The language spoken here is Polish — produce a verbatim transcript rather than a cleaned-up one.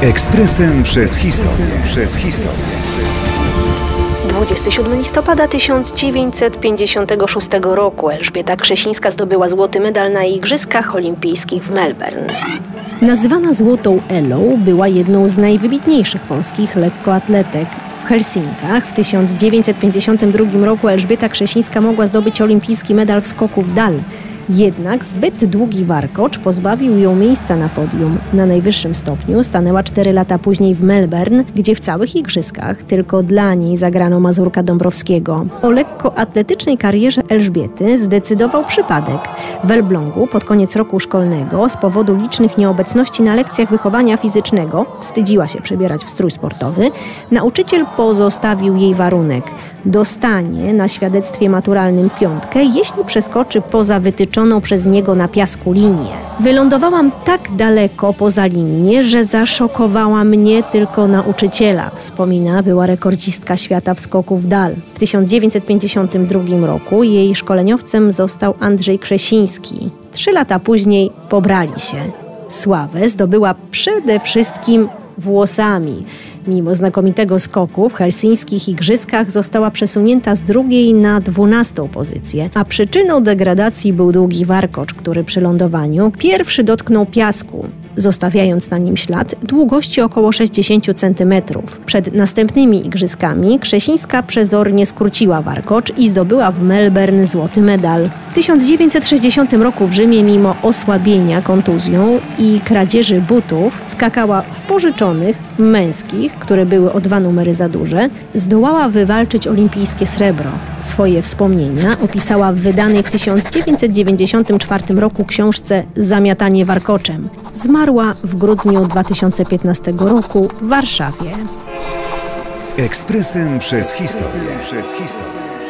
Ekspresem przez historię. Przez historię. dwudziestego siódmego listopada tysiąc dziewięćset pięćdziesiątego szóstego roku Elżbieta Krzesińska zdobyła złoty medal na Igrzyskach Olimpijskich w Melbourne. Nazywana Złotą Elą, była jedną z najwybitniejszych polskich lekkoatletek. W Helsinkach w tysiąc dziewięćset pięćdziesiątym drugim roku Elżbieta Krzesińska mogła zdobyć olimpijski medal w skoku w dal. Jednak zbyt długi warkocz pozbawił ją miejsca na podium. Na najwyższym stopniu stanęła cztery lata później w Melbourne, gdzie w całych igrzyskach tylko dla niej zagrano Mazurka Dąbrowskiego. O lekkoatletycznej karierze Elżbiety zdecydował przypadek. W Elblągu pod koniec roku szkolnego z powodu licznych nieobecności na lekcjach wychowania fizycznego, wstydziła się przebierać w strój sportowy, nauczyciel pozostawił jej warunek. Dostanie na świadectwie maturalnym piątkę, jeśli przeskoczy poza wytyczoną przez niego na piasku linię. Wylądowałam tak daleko poza linię, że zaszokowała mnie tylko nauczyciela, wspomina była rekordzistka świata w skoku w dal. W tysiąc dziewięćset pięćdziesiątym drugim roku jej szkoleniowcem został Andrzej Krzesiński. Trzy lata później pobrali się. Sławę zdobyła przede wszystkim włosami. Mimo znakomitego skoku w helsińskich igrzyskach została przesunięta z drugiej na dwunastą pozycję, a przyczyną degradacji był długi warkocz, który przy lądowaniu pierwszy dotknął piasku, zostawiając na nim ślad długości około sześćdziesiąt centymetrów. Przed następnymi igrzyskami Krzesińska przezornie skróciła warkocz i zdobyła w Melbourne złoty medal. W tysiąc dziewięćset sześćdziesiątym roku w Rzymie mimo osłabienia kontuzją i kradzieży butów skakała w pożyczonych, męskich, które były o dwa numery za duże, zdołała wywalczyć olimpijskie srebro. Swoje wspomnienia opisała w wydanej w tysiąc dziewięćset dziewięćdziesiątym czwartym roku książce Zamiatanie warkoczem. Zmarła w grudniu dwa tysiące piętnastego roku w Warszawie. Ekspresem przez historię. Przez historię.